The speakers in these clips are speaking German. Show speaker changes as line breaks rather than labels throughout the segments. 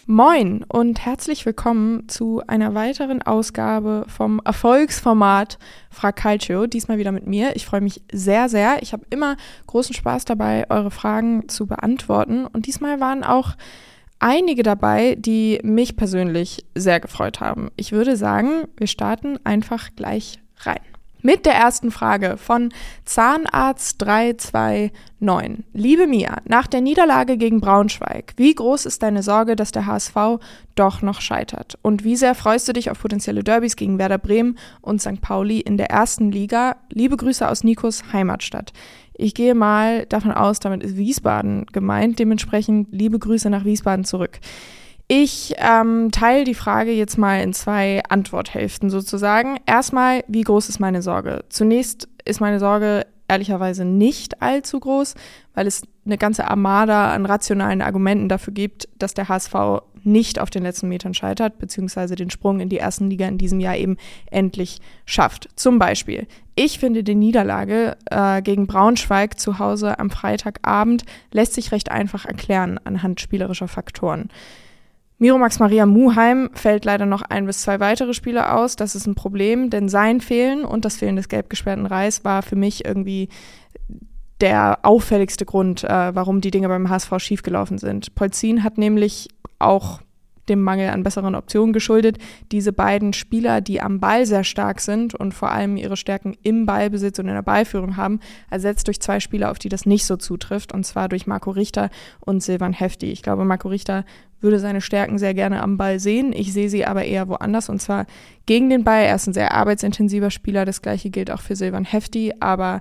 Moin und herzlich willkommen zu einer weiteren Ausgabe vom Erfolgsformat Frag Calcio, diesmal wieder mit mir. Ich freue mich sehr, sehr. Ich habe immer großen Spaß dabei, eure Fragen zu beantworten und diesmal waren auch einige dabei, die mich persönlich sehr gefreut haben. Ich würde sagen, wir starten einfach gleich rein. Mit der ersten Frage von Zahnarzt329. Liebe Mia, nach der Niederlage gegen Braunschweig, wie groß ist deine Sorge, dass der HSV doch noch scheitert? Und wie sehr freust du dich auf potenzielle Derbys gegen Werder Bremen und St. Pauli in der ersten Liga? Liebe Grüße aus Nikos Heimatstadt. Ich gehe mal davon aus, damit ist Wiesbaden gemeint. Dementsprechend liebe Grüße nach Wiesbaden zurück. Ich teile die Frage jetzt mal in zwei Antworthälften sozusagen. Erstmal, wie groß ist meine Sorge? Zunächst ist meine Sorge ehrlicherweise nicht allzu groß, weil es eine ganze Armada an rationalen Argumenten dafür gibt, dass der HSV nicht auf den letzten Metern scheitert, beziehungsweise den Sprung in die ersten Liga in diesem Jahr eben endlich schafft. Zum Beispiel, ich finde, die Niederlage gegen Braunschweig zu Hause am Freitagabend lässt sich recht einfach erklären anhand spielerischer Faktoren. Miro Max Maria Muheim fällt leider noch 1 bis 2 weitere Spiele aus. Das ist ein Problem, denn sein Fehlen und das Fehlen des gelb gesperrten Reis war für mich irgendwie der auffälligste Grund, warum die Dinge beim HSV schiefgelaufen sind. Polzin hat nämlich auch dem Mangel an besseren Optionen geschuldet, diese beiden Spieler, die am Ball sehr stark sind und vor allem ihre Stärken im Ballbesitz und in der Ballführung haben, ersetzt durch 2 Spieler, auf die das nicht so zutrifft, und zwar durch Marco Richter und Silvan Hefti. Ich glaube, Marco Richter würde seine Stärken sehr gerne am Ball sehen. Ich sehe sie aber eher woanders, und zwar gegen den Ball. Er ist ein sehr arbeitsintensiver Spieler, das gleiche gilt auch für Silvan Hefti, aber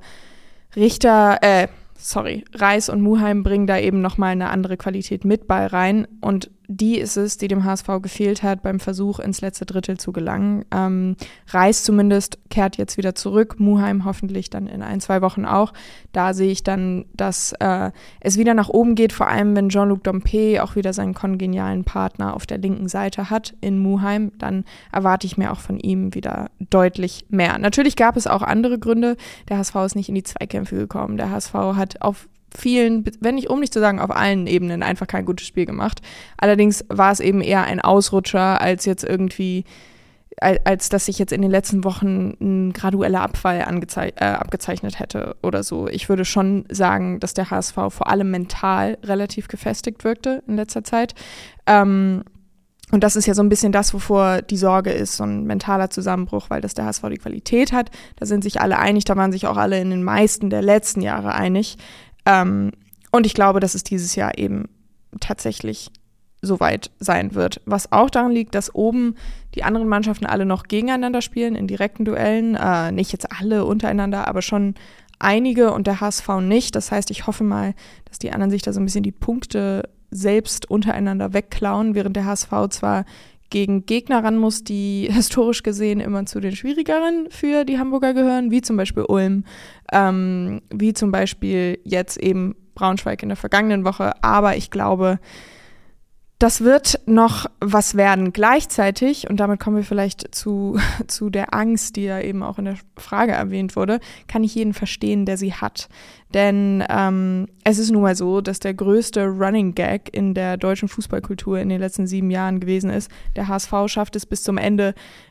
Reis und Muheim bringen da eben nochmal eine andere Qualität mit Ball rein, und die ist es, die dem HSV gefehlt hat beim Versuch, ins letzte Drittel zu gelangen. Reis zumindest kehrt jetzt wieder zurück, Muheim hoffentlich dann in 1-2 Wochen auch. Da sehe ich dann, dass es wieder nach oben geht, vor allem wenn Jean-Luc Dompe auch wieder seinen kongenialen Partner auf der linken Seite hat in Muheim, dann erwarte ich mir auch von ihm wieder deutlich mehr. Natürlich gab es auch andere Gründe. Der HSV ist nicht in die Zweikämpfe gekommen. Der HSV hat auf vielen, wenn nicht um nicht zu sagen auf allen Ebenen einfach kein gutes Spiel gemacht. Allerdings war es eben eher ein Ausrutscher als jetzt irgendwie, als dass sich jetzt in den letzten Wochen ein gradueller Abfall abgezeichnet hätte oder so. Ich würde schon sagen, dass der HSV vor allem mental relativ gefestigt wirkte in letzter Zeit. Und das ist ja so ein bisschen das, wovor die Sorge ist, so ein mentaler Zusammenbruch, weil das der HSV die Qualität hat. Da sind sich alle einig, da waren sich auch alle in den meisten der letzten Jahre einig. Und ich glaube, dass es dieses Jahr eben tatsächlich so weit sein wird. Was auch daran liegt, dass oben die anderen Mannschaften alle noch gegeneinander spielen, in direkten Duellen. Nicht jetzt alle untereinander, aber schon einige, und der HSV nicht. Das heißt, ich hoffe mal, dass die anderen sich da so ein bisschen die Punkte selbst untereinander wegklauen, während der HSV zwar gegen Gegner ran muss, die historisch gesehen immer zu den schwierigeren für die Hamburger gehören, wie zum Beispiel Ulm, wie zum Beispiel jetzt eben Braunschweig in der vergangenen Woche. Aber ich glaube, das wird noch was werden. Gleichzeitig, und damit kommen wir vielleicht zu der Angst, die ja eben auch in der Frage erwähnt wurde, kann ich jeden verstehen, der sie hat. Denn es ist nun mal so, dass der größte Running Gag in der deutschen Fußballkultur in den letzten 7 Jahren gewesen ist, der HSV schafft es bis zum Ende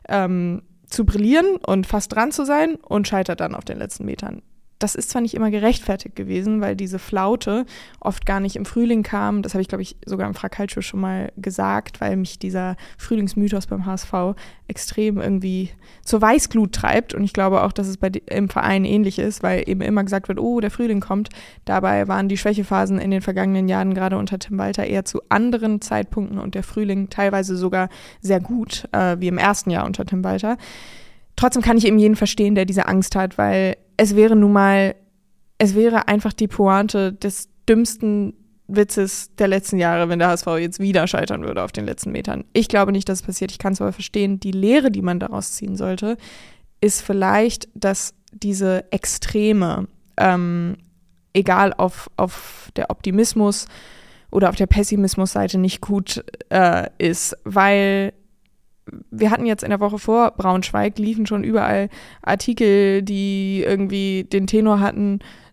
zu brillieren und fast dran zu sein und scheitert dann auf den letzten Metern. Das ist zwar nicht immer gerechtfertigt gewesen, weil diese Flaute oft gar nicht im Frühling kam. Das habe ich, glaube ich, sogar im Frag Calcio schon mal gesagt, weil mich dieser Frühlingsmythos beim HSV extrem irgendwie zur Weißglut treibt. Und ich glaube auch, dass es im Verein ähnlich ist, weil eben immer gesagt wird, oh, der Frühling kommt. Dabei waren die Schwächephasen in den vergangenen Jahren gerade unter Tim Walter eher zu anderen Zeitpunkten und der Frühling teilweise sogar sehr gut, wie im ersten Jahr unter Tim Walter. Trotzdem kann ich eben jeden verstehen, der diese Angst hat, weil es wäre einfach die Pointe des dümmsten Witzes der letzten Jahre, wenn der HSV jetzt wieder scheitern würde auf den letzten Metern. Ich glaube nicht, dass es passiert. Ich kann es aber verstehen. Die Lehre, die man daraus ziehen sollte, ist vielleicht, dass diese Extreme, egal auf der Optimismus- oder auf der Pessimismusseite, nicht gut ist, weil wir hatten jetzt in der Woche vor Braunschweig, liefen schon überall Artikel, die irgendwie den Tenor hatten,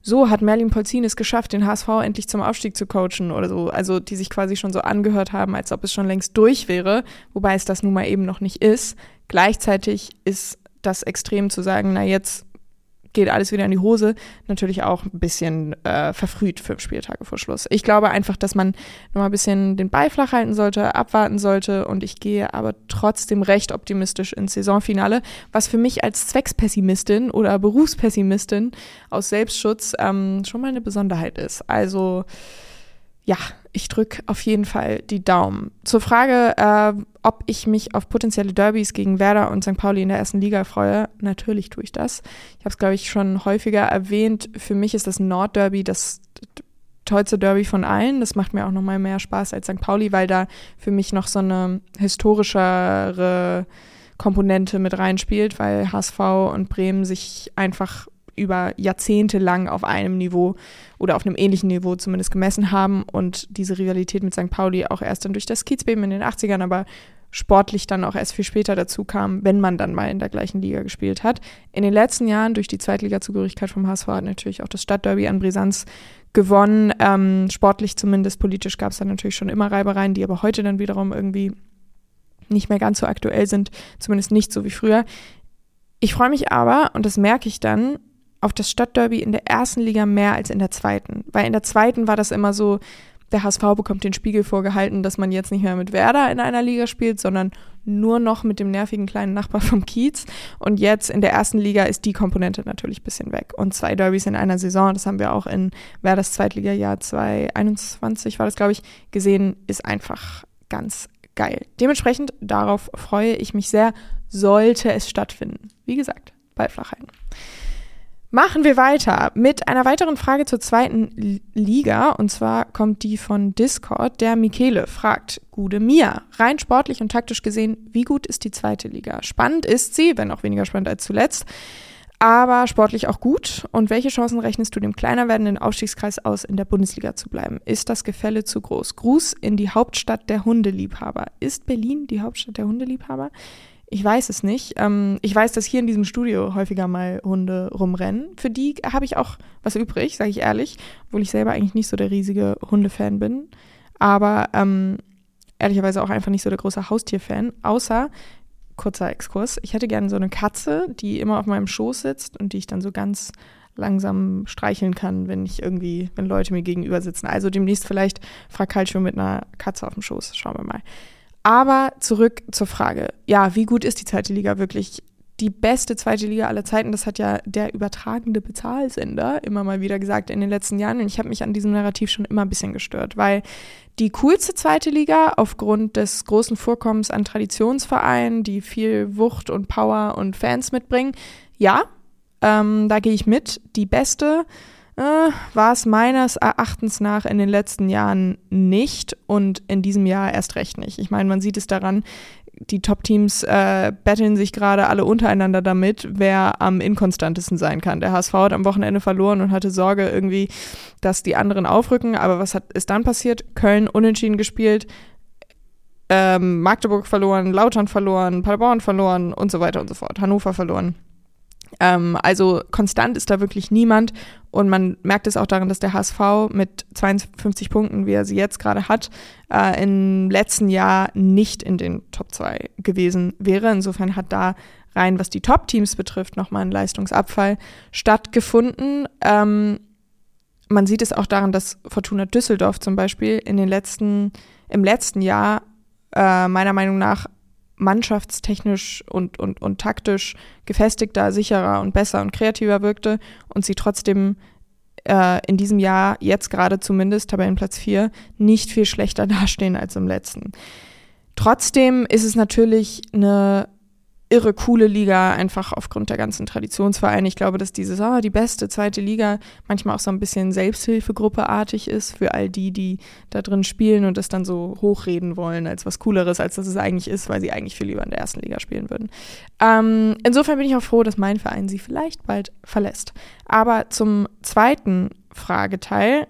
so hat Merlin Polzin es geschafft, den HSV endlich zum Aufstieg zu coachen oder so. Also die sich quasi schon so angehört haben, als ob es schon längst durch wäre, wobei es das nun mal eben noch nicht ist. Gleichzeitig ist das extrem zu sagen, na jetzt geht alles wieder in die Hose, natürlich auch ein bisschen verfrüht 5 Spieltage vor Schluss. Ich glaube einfach, dass man noch mal ein bisschen den Ball flach halten sollte, abwarten sollte und ich gehe aber trotzdem recht optimistisch ins Saisonfinale, was für mich als Zweckspessimistin oder Berufspessimistin aus Selbstschutz schon mal eine Besonderheit ist. Also ja, ich drücke auf jeden Fall die Daumen. Zur Frage, ob ich mich auf potenzielle Derbys gegen Werder und St. Pauli in der ersten Liga freue, natürlich tue ich das. Ich habe es, glaube ich, schon häufiger erwähnt. Für mich ist das Nordderby das tollste Derby von allen. Das macht mir auch nochmal mehr Spaß als St. Pauli, weil da für mich noch so eine historischere Komponente mit reinspielt, weil HSV und Bremen sich einfach über Jahrzehnte lang auf einem Niveau oder auf einem ähnlichen Niveau zumindest gemessen haben und diese Rivalität mit St. Pauli auch erst dann durch das Kiezbeben in den 80ern, aber sportlich dann auch erst viel später dazu kam, wenn man dann mal in der gleichen Liga gespielt hat. In den letzten Jahren durch die Zweitliga-Zugehörigkeit vom HSV hat natürlich auch das Stadtderby an Brisanz gewonnen, sportlich zumindest, politisch gab es dann natürlich schon immer Reibereien, die aber heute dann wiederum irgendwie nicht mehr ganz so aktuell sind, zumindest nicht so wie früher. Ich freue mich aber, und das merke ich dann, auf das Stadtderby in der ersten Liga mehr als in der zweiten. Weil in der zweiten war das immer so, der HSV bekommt den Spiegel vorgehalten, dass man jetzt nicht mehr mit Werder in einer Liga spielt, sondern nur noch mit dem nervigen kleinen Nachbar vom Kiez. Und jetzt in der ersten Liga ist die Komponente natürlich ein bisschen weg. Und 2 Derbys in einer Saison, das haben wir auch in Werders Zweitliga-Jahr 2021, war das, glaube ich, gesehen, ist einfach ganz geil. Dementsprechend, darauf freue ich mich sehr, sollte es stattfinden. Wie gesagt, Ball flach halten. Machen wir weiter mit einer weiteren Frage zur zweiten Liga. Und zwar kommt die von Discord. Der Michele fragt, Gude Mia, rein sportlich und taktisch gesehen, wie gut ist die zweite Liga? Spannend ist sie, wenn auch weniger spannend als zuletzt, aber sportlich auch gut. Und welche Chancen rechnest du dem kleiner werdenden Aufstiegskreis aus, in der Bundesliga zu bleiben? Ist das Gefälle zu groß? Gruß in die Hauptstadt der Hundeliebhaber. Ist Berlin die Hauptstadt der Hundeliebhaber? Ich weiß es nicht. Ich weiß, dass hier in diesem Studio häufiger mal Hunde rumrennen. Für die habe ich auch was übrig, sage ich ehrlich, obwohl ich selber eigentlich nicht so der riesige Hundefan bin. Aber ehrlicherweise auch einfach nicht so der große Haustierfan. Außer, kurzer Exkurs, ich hätte gerne so eine Katze, die immer auf meinem Schoß sitzt und die ich dann so ganz langsam streicheln kann, wenn Leute mir gegenüber sitzen. Also demnächst vielleicht Frau Calcio mit einer Katze auf dem Schoß. Schauen wir mal. Aber zurück zur Frage, ja, wie gut ist die zweite Liga wirklich? Die beste zweite Liga aller Zeiten, das hat ja der übertragende Bezahlsender immer mal wieder gesagt in den letzten Jahren. Und ich habe mich an diesem Narrativ schon immer ein bisschen gestört, weil die coolste zweite Liga aufgrund des großen Vorkommens an Traditionsvereinen, die viel Wucht und Power und Fans mitbringen, ja, da gehe ich mit. Die beste war es meines Erachtens nach in den letzten Jahren nicht und in diesem Jahr erst recht nicht. Ich meine, man sieht es daran, die Top-Teams betteln sich gerade alle untereinander damit, wer am inkonstantesten sein kann. Der HSV hat am Wochenende verloren und hatte Sorge irgendwie, dass die anderen aufrücken. Aber was ist dann passiert? Köln unentschieden gespielt, Magdeburg verloren, Lautern verloren, Paderborn verloren und so weiter und so fort. Hannover verloren. Also konstant ist da wirklich niemand und man merkt es auch daran, dass der HSV mit 52 Punkten, wie er sie jetzt gerade hat, im letzten Jahr nicht in den Top 2 gewesen wäre. Insofern hat da rein, was die Top-Teams betrifft, nochmal ein Leistungsabfall stattgefunden. Man sieht es auch daran, dass Fortuna Düsseldorf zum Beispiel im letzten Jahr meiner Meinung nach mannschaftstechnisch und taktisch gefestigter, sicherer und besser und kreativer wirkte und sie trotzdem in diesem Jahr, jetzt gerade zumindest, Tabellenplatz 4, nicht viel schlechter dastehen als im letzten. Trotzdem ist es natürlich eine irre coole Liga, einfach aufgrund der ganzen Traditionsvereine. Ich glaube, dass die beste zweite Liga manchmal auch so ein bisschen Selbsthilfegruppe-artig ist für all die da drin spielen und das dann so hochreden wollen als was Cooleres, als das es eigentlich ist, weil sie eigentlich viel lieber in der ersten Liga spielen würden. Insofern bin ich auch froh, dass mein Verein sie vielleicht bald verlässt. Aber zum zweiten Frageteil,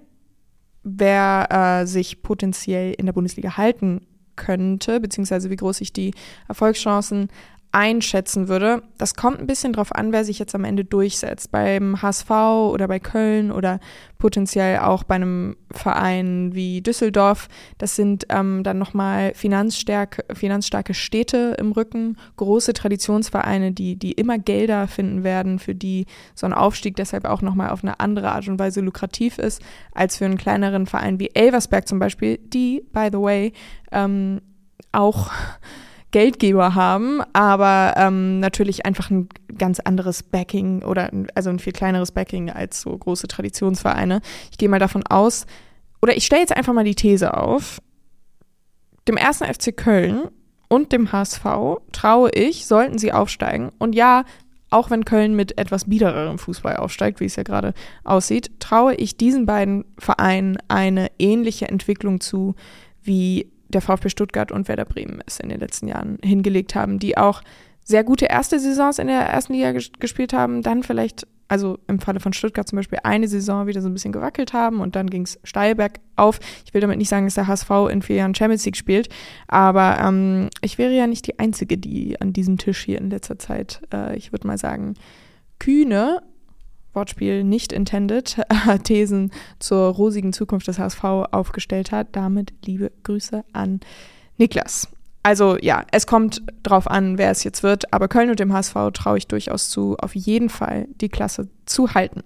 wer sich potenziell in der Bundesliga halten könnte, beziehungsweise wie groß ich die Erfolgschancen einschätzen würde, das kommt ein bisschen drauf an, wer sich jetzt am Ende durchsetzt. Beim HSV oder bei Köln oder potenziell auch bei einem Verein wie Düsseldorf. Das sind dann nochmal finanzstarke Städte im Rücken, große Traditionsvereine, die immer Gelder finden werden, für die so ein Aufstieg deshalb auch nochmal auf eine andere Art und Weise lukrativ ist, als für einen kleineren Verein wie Elversberg zum Beispiel, die, by the way, auch Geldgeber haben, aber natürlich einfach ein ganz anderes Backing also ein viel kleineres Backing als so große Traditionsvereine. Ich gehe mal davon aus, oder ich stelle jetzt einfach mal die These auf, dem 1. FC Köln und dem HSV traue ich, sollten sie aufsteigen, und ja, auch wenn Köln mit etwas biedererem Fußball aufsteigt, wie es ja gerade aussieht, traue ich diesen beiden Vereinen eine ähnliche Entwicklung zu, wie der VfB Stuttgart und Werder Bremen es in den letzten Jahren hingelegt haben, die auch sehr gute erste Saisons in der ersten Liga gespielt haben, dann vielleicht, also im Falle von Stuttgart zum Beispiel, eine Saison wieder so ein bisschen gewackelt haben und dann ging es steil bergauf. Ich will damit nicht sagen, dass der HSV in 4 Jahren Champions League spielt, aber ich wäre ja nicht die Einzige, die an diesem Tisch hier in letzter Zeit, ich würde mal sagen, kühne, Wortspiel nicht intended, Thesen zur rosigen Zukunft des HSV aufgestellt hat. Damit liebe Grüße an Niklas. Also ja, es kommt drauf an, wer es jetzt wird, aber Köln und dem HSV traue ich durchaus zu, auf jeden Fall die Klasse zu halten.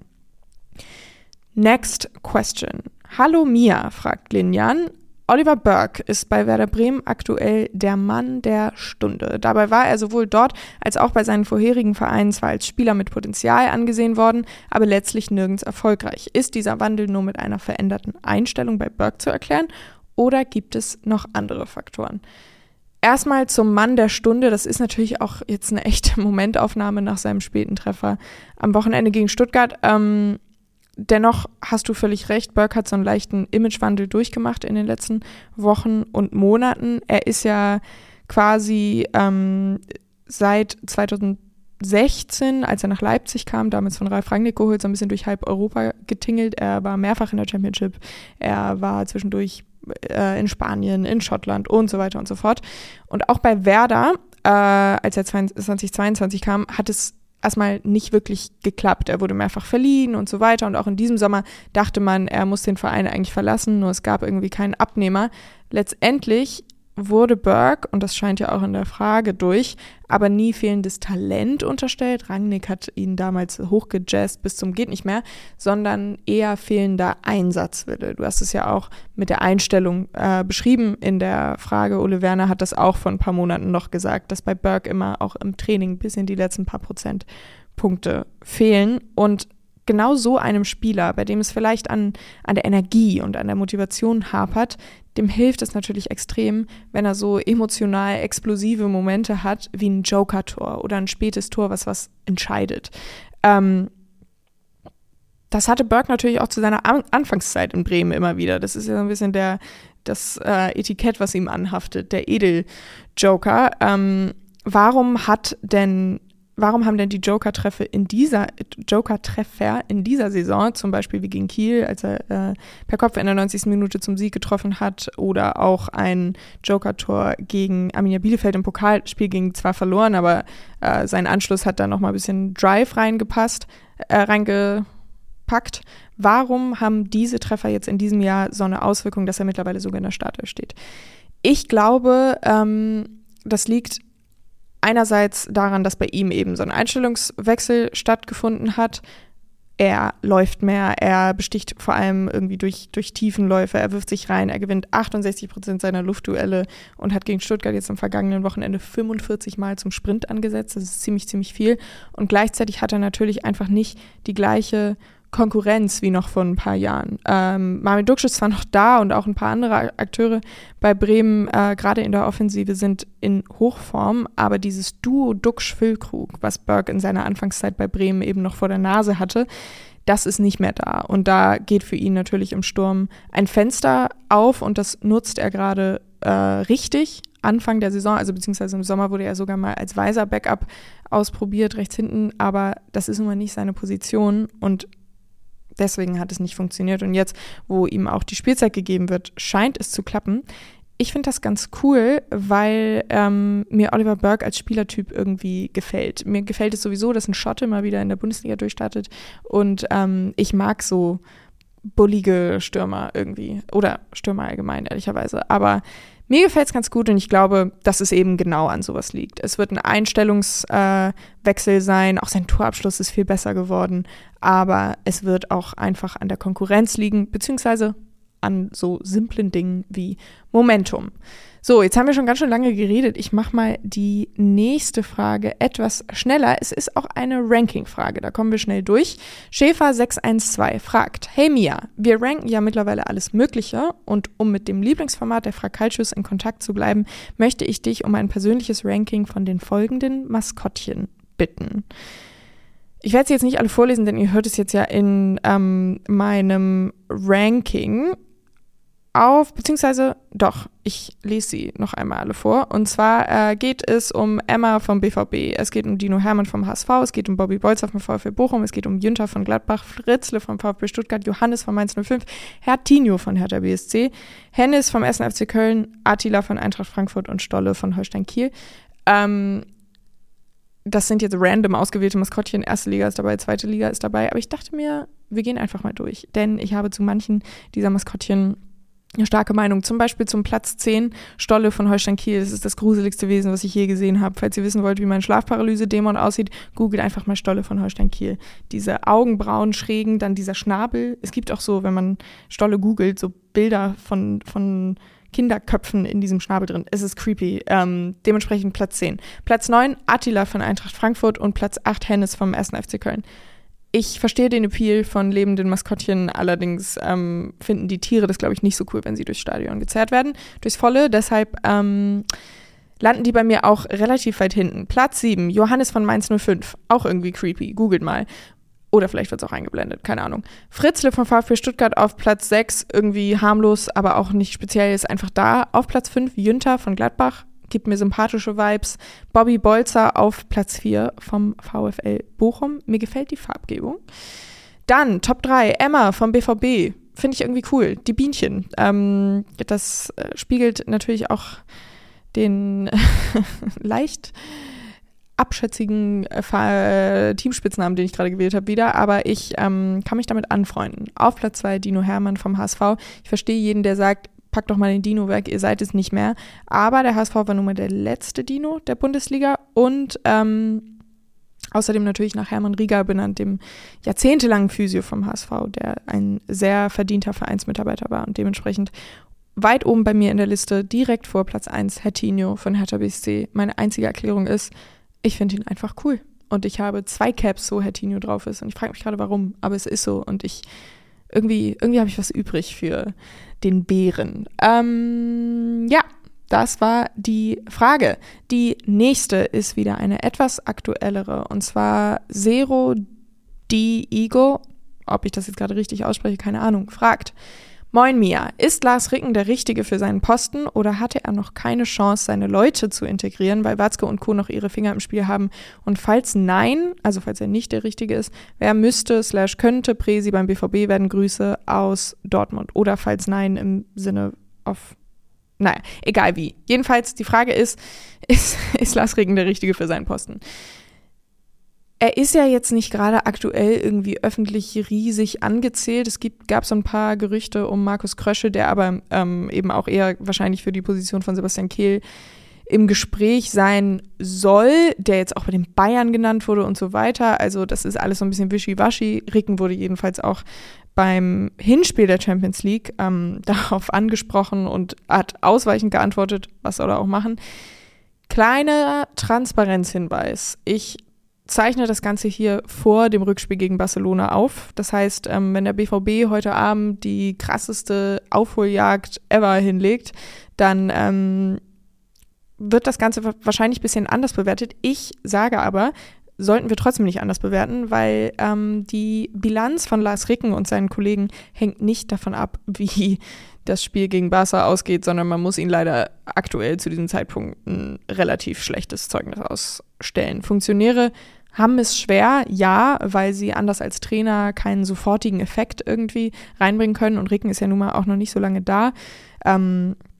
Next question. Hallo Mia, fragt Linjan. Oliver Burke ist bei Werder Bremen aktuell der Mann der Stunde. Dabei war er sowohl dort als auch bei seinen vorherigen Vereinen zwar als Spieler mit Potenzial angesehen worden, aber letztlich nirgends erfolgreich. Ist dieser Wandel nur mit einer veränderten Einstellung bei Burke zu erklären oder gibt es noch andere Faktoren? Erstmal zum Mann der Stunde. Das ist natürlich auch jetzt eine echte Momentaufnahme nach seinem späten Treffer am Wochenende gegen Stuttgart. Dennoch hast du völlig recht, Burke hat so einen leichten Imagewandel durchgemacht in den letzten Wochen und Monaten. Er ist ja quasi seit 2016, als er nach Leipzig kam, damals von Ralf Rangnick geholt, so ein bisschen durch halb Europa getingelt. Er war mehrfach in der Championship, er war zwischendurch in Spanien, in Schottland und so weiter und so fort. Und auch bei Werder, als er 2022 kam, hat es erstmal nicht wirklich geklappt. Er wurde mehrfach verliehen und so weiter. Und auch in diesem Sommer dachte man, er muss den Verein eigentlich verlassen, nur es gab irgendwie keinen Abnehmer. Letztendlich wurde Burke, und das scheint ja auch in der Frage durch, aber nie fehlendes Talent unterstellt. Rangnick hat ihn damals hochgejazzt bis zum geht nicht mehr, sondern eher fehlender Einsatzwille. Du hast es ja auch mit der Einstellung beschrieben in der Frage. Ole Werner hat das auch vor ein paar Monaten noch gesagt, dass bei Burke immer auch im Training bis in die letzten paar Prozentpunkte fehlen. Und genau so einem Spieler, bei dem es vielleicht an der Energie und an der Motivation hapert, dem hilft es natürlich extrem, wenn er so emotional explosive Momente hat, wie ein Joker-Tor oder ein spätes Tor, was entscheidet. Das hatte Burke natürlich auch zu seiner Anfangszeit in Bremen immer wieder. Das ist ja so ein bisschen das Etikett, was ihm anhaftet, der Edel-Joker. Warum haben denn die Joker-Treffer in dieser Saison, zum Beispiel wie gegen Kiel, als er per Kopf in der 90. Minute zum Sieg getroffen hat, oder auch ein Joker-Tor gegen Arminia Bielefeld im Pokalspiel, ging zwar verloren, aber sein Anschluss hat da nochmal ein bisschen Drive reingepackt. Warum haben diese Treffer jetzt in diesem Jahr so eine Auswirkung, dass er mittlerweile sogar in der Startelf steht? Ich glaube, das liegt einerseits daran, dass bei ihm eben so ein Einstellungswechsel stattgefunden hat. Er läuft mehr, er besticht vor allem irgendwie durch Tiefenläufe, er wirft sich rein, er gewinnt 68% seiner Luftduelle und hat gegen Stuttgart jetzt am vergangenen Wochenende 45 Mal zum Sprint angesetzt. Das ist ziemlich, ziemlich viel. Und gleichzeitig hat er natürlich einfach nicht die gleiche Konkurrenz wie noch vor ein paar Jahren. Marvin Duksch ist zwar noch da und auch ein paar andere Akteure bei Bremen, gerade in der Offensive, sind in Hochform, aber dieses Duo Duksch-Füllkrug, was Burke in seiner Anfangszeit bei Bremen eben noch vor der Nase hatte, das ist nicht mehr da. Und da geht für ihn natürlich im Sturm ein Fenster auf und das nutzt er gerade richtig. Anfang der Saison, also beziehungsweise im Sommer wurde er sogar mal als weiser Backup ausprobiert, rechts hinten, aber das ist nun mal nicht seine Position und deswegen hat es nicht funktioniert. Und jetzt, wo ihm auch die Spielzeit gegeben wird, scheint es zu klappen. ich finde das ganz cool, weil mir Oliver Burke als Spielertyp irgendwie gefällt. Mir gefällt es sowieso, dass ein Schotte mal wieder in der Bundesliga durchstartet und ich mag so bullige Stürmer irgendwie oder Stürmer allgemein, ehrlicherweise. Aber mir gefällt es ganz gut und ich glaube, dass es eben genau an sowas liegt. Es wird ein Einstellungswechsel sein, auch sein Torabschluss ist viel besser geworden, aber es wird auch einfach an der Konkurrenz liegen, beziehungsweise an so simplen Dingen wie Momentum. So, jetzt haben wir schon ganz schön lange geredet. Ich mache mal die nächste Frage etwas schneller. Es ist auch eine Ranking-Frage, da kommen wir schnell durch. Schäfer612 fragt, hey Mia, wir ranken ja mittlerweile alles Mögliche und um mit dem Lieblingsformat der Fracalcious in Kontakt zu bleiben, möchte ich dich um ein persönliches Ranking von den folgenden Maskottchen bitten. Ich werde sie jetzt nicht alle vorlesen, denn ihr hört es jetzt ja in meinem Ranking beziehungsweise doch, ich lese sie noch einmal alle vor. Und zwar geht es um Emma vom BVB, es geht um Dino Hermann vom HSV, es geht um Bobby Bolzer vom VfL Bochum, es geht um Jünter von Gladbach, Fritzle vom VfB Stuttgart, Johannes von Mainz 05, Hertinho von Hertha BSC, Hennis vom 1. FC Köln, Attila von Eintracht Frankfurt und Stolle von Holstein Kiel. Das sind jetzt random ausgewählte Maskottchen. Erste Liga ist dabei, zweite Liga ist dabei. Aber ich dachte mir, wir gehen einfach mal durch. Denn ich habe zu manchen dieser Maskottchen eine starke Meinung. Zum Beispiel zum Platz 10, Stolle von Holstein Kiel. Das ist das gruseligste Wesen, was ich je gesehen habe. Falls ihr wissen wollt, wie mein Schlafparalyse-Dämon aussieht, googelt einfach mal Stolle von Holstein Kiel. Diese Augenbrauen schrägen, dann dieser Schnabel. Es gibt auch so, wenn man Stolle googelt, so Bilder von Kinderköpfen in diesem Schnabel drin. Es ist creepy. Dementsprechend Platz 10. Platz 9, Attila von Eintracht Frankfurt und Platz 8, Hennis vom 1. FC Köln. Ich verstehe den Appeal von lebenden Maskottchen, allerdings finden die Tiere das, glaube ich, nicht so cool, wenn sie durchs Stadion gezerrt werden, durchs Volle. Deshalb landen die bei mir auch relativ weit hinten. Platz 7, Johannes von Mainz 05. Auch irgendwie creepy. Googelt mal. Oder vielleicht wird es auch eingeblendet, keine Ahnung. Fritzle vom VfB Stuttgart auf Platz 6, irgendwie harmlos, aber auch nicht speziell, ist einfach da. Auf Platz 5, Jünter von Gladbach, gibt mir sympathische Vibes. Bobby Bolzer auf Platz 4 vom VfL Bochum. Mir gefällt die Farbgebung. Dann Top 3, Emma vom BVB. Finde ich irgendwie cool. Die Bienchen. Das spiegelt natürlich auch den leicht abschätzigen Teamspitznamen, den ich gerade gewählt habe, wieder, aber ich kann mich damit anfreunden. Auf Platz 2 Dino Hermann vom HSV. Ich verstehe jeden, der sagt, packt doch mal den Dino weg, ihr seid es nicht mehr. Aber der HSV war nun mal der letzte Dino der Bundesliga und außerdem natürlich nach Hermann Rieger benannt, dem jahrzehntelangen Physio vom HSV, der ein sehr verdienter Vereinsmitarbeiter war und dementsprechend weit oben bei mir in der Liste, direkt vor Platz 1, Hertinho von Hertha BSC. Meine einzige Erklärung ist, ich finde ihn einfach cool. Und ich habe 2 Caps, wo Hertinho drauf ist. Und ich frage mich gerade, warum. Aber es ist so. Und irgendwie habe ich was übrig für den Bären. Ja, das war die Frage. Die nächste ist wieder eine etwas aktuellere. Und zwar Zero D Ego, ob ich das jetzt gerade richtig ausspreche, keine Ahnung, fragt: Moin Mia, ist Lars Ricken der Richtige für seinen Posten oder hatte er noch keine Chance, seine Leute zu integrieren, weil Watzke und Co. noch ihre Finger im Spiel haben? Und falls nein, also falls er nicht der Richtige ist, wer müsste/könnte Presi beim BVB werden? Grüße aus Dortmund. Oder falls nein im Sinne auf, naja, egal wie. Jedenfalls die Frage ist Lars Ricken der Richtige für seinen Posten? Er ist ja jetzt nicht gerade aktuell irgendwie öffentlich riesig angezählt. Es gab so ein paar Gerüchte um Markus Krösche, der aber eben auch eher wahrscheinlich für die Position von Sebastian Kehl im Gespräch sein soll, der jetzt auch bei den Bayern genannt wurde und so weiter. Also das ist alles so ein bisschen wischiwaschi. Ricken wurde jedenfalls auch beim Hinspiel der Champions League darauf angesprochen und hat ausweichend geantwortet, was soll er auch machen. Kleiner Transparenzhinweis. Ich zeichne das Ganze hier vor dem Rückspiel gegen Barcelona auf. Das heißt, wenn der BVB heute Abend die krasseste Aufholjagd ever hinlegt, dann wird das Ganze wahrscheinlich ein bisschen anders bewertet. Ich sage aber, sollten wir trotzdem nicht anders bewerten, weil die Bilanz von Lars Ricken und seinen Kollegen hängt nicht davon ab, wie das Spiel gegen Barca ausgeht, sondern man muss ihnen leider aktuell zu diesem Zeitpunkt ein relativ schlechtes Zeugnis ausstellen. Funktionäre haben es schwer, ja, weil sie anders als Trainer keinen sofortigen Effekt irgendwie reinbringen können und Ricken ist ja nun mal auch noch nicht so lange da.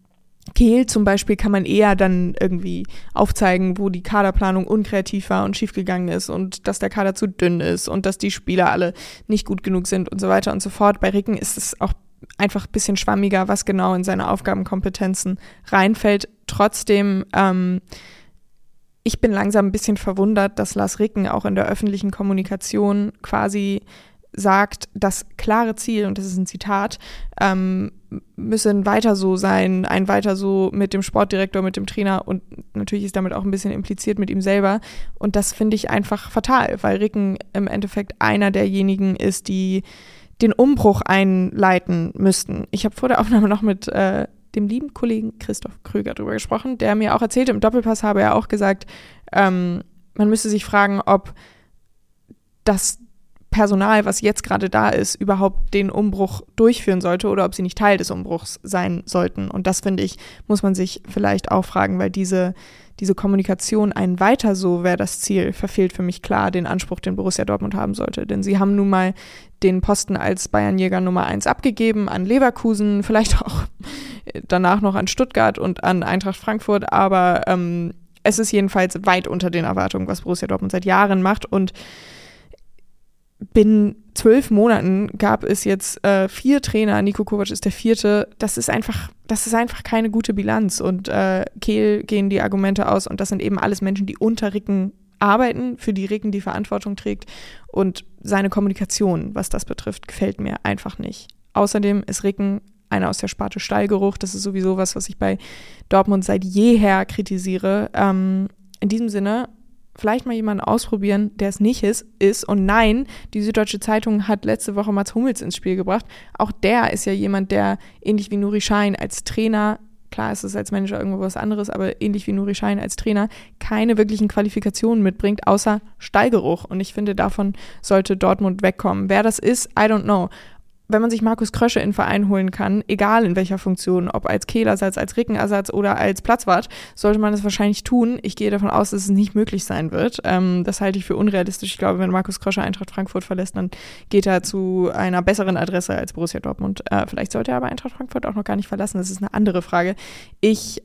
Kehl zum Beispiel kann man eher dann irgendwie aufzeigen, wo die Kaderplanung unkreativ war und schiefgegangen ist und dass der Kader zu dünn ist und dass die Spieler alle nicht gut genug sind und so weiter und so fort. Bei Ricken ist es auch einfach ein bisschen schwammiger, was genau in seine Aufgabenkompetenzen reinfällt. Trotzdem, ich bin langsam ein bisschen verwundert, dass Lars Ricken auch in der öffentlichen Kommunikation quasi sagt, das klare Ziel, und das ist ein Zitat, müssen weiter so sein, ein weiter so mit dem Sportdirektor, mit dem Trainer, und natürlich ist damit auch ein bisschen impliziert mit ihm selber. Und das finde ich einfach fatal, weil Ricken im Endeffekt einer derjenigen ist, die den Umbruch einleiten müssten. Ich habe vor der Aufnahme noch mit dem lieben Kollegen Christoph Krüger darüber gesprochen, der mir auch erzählte, im Doppelpass habe er auch gesagt, man müsste sich fragen, ob das Personal, was jetzt gerade da ist, überhaupt den Umbruch durchführen sollte oder ob sie nicht Teil des Umbruchs sein sollten. Und das, finde ich, muss man sich vielleicht auch fragen, weil diese Kommunikation, ein weiter so wäre das Ziel, verfehlt für mich klar den Anspruch, den Borussia Dortmund haben sollte. Denn sie haben nun mal den Posten als Bayernjäger Nummer 1 abgegeben an Leverkusen, vielleicht auch danach noch an Stuttgart und an Eintracht Frankfurt, aber es ist jedenfalls weit unter den Erwartungen, was Borussia Dortmund seit Jahren macht. Und binnen 12 Monaten gab es jetzt 4 Trainer, Niko Kovac ist der 4. Das ist einfach keine gute Bilanz. Und Kehl gehen die Argumente aus, und das sind eben alles Menschen, die unter Ricken arbeiten, für die Ricken die Verantwortung trägt. Und seine Kommunikation, was das betrifft, gefällt mir einfach nicht. Außerdem ist Ricken einer aus der Sparte Stallgeruch. Das ist sowieso was ich bei Dortmund seit jeher kritisiere. In diesem Sinne, vielleicht mal jemanden ausprobieren, der es nicht ist. Und nein, die Süddeutsche Zeitung hat letzte Woche Mats Hummels ins Spiel gebracht. Auch der ist ja jemand, der ähnlich wie Nuri Sahin als Trainer, klar ist es als Manager irgendwo was anderes, aber ähnlich wie Nuri Sahin als Trainer keine wirklichen Qualifikationen mitbringt, außer Stallgeruch. Und ich finde, davon sollte Dortmund wegkommen. Wer das ist, I don't know. Wenn man sich Markus Krösche in den Verein holen kann, egal in welcher Funktion, ob als Kehlersatz, als Rickenersatz oder als Platzwart, sollte man das wahrscheinlich tun. Ich gehe davon aus, dass es nicht möglich sein wird. Das halte ich für unrealistisch. Ich glaube, wenn Markus Krösche Eintracht Frankfurt verlässt, dann geht er zu einer besseren Adresse als Borussia Dortmund. Vielleicht sollte er aber Eintracht Frankfurt auch noch gar nicht verlassen. Das ist eine andere Frage. Ich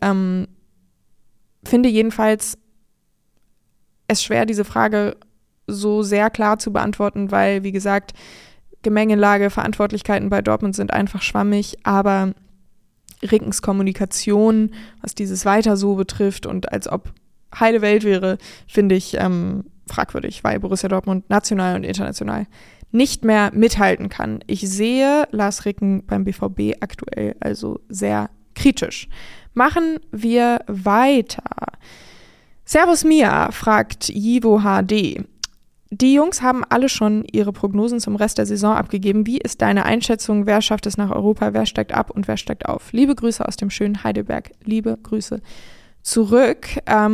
finde jedenfalls es schwer, diese Frage so sehr klar zu beantworten, weil, wie gesagt, Gemengelage, Verantwortlichkeiten bei Dortmund sind einfach schwammig, aber Rickens Kommunikation, was dieses Weiter so betrifft und als ob heile Welt wäre, finde ich fragwürdig, weil Borussia Dortmund national und international nicht mehr mithalten kann. Ich sehe Lars Ricken beim BVB aktuell also sehr kritisch. Machen wir weiter. Servus Mia, fragt Jivo HD. Die Jungs haben alle schon ihre Prognosen zum Rest der Saison abgegeben. Wie ist deine Einschätzung? Wer schafft es nach Europa? Wer steigt ab und wer steigt auf? Liebe Grüße aus dem schönen Heidelberg. Liebe Grüße zurück.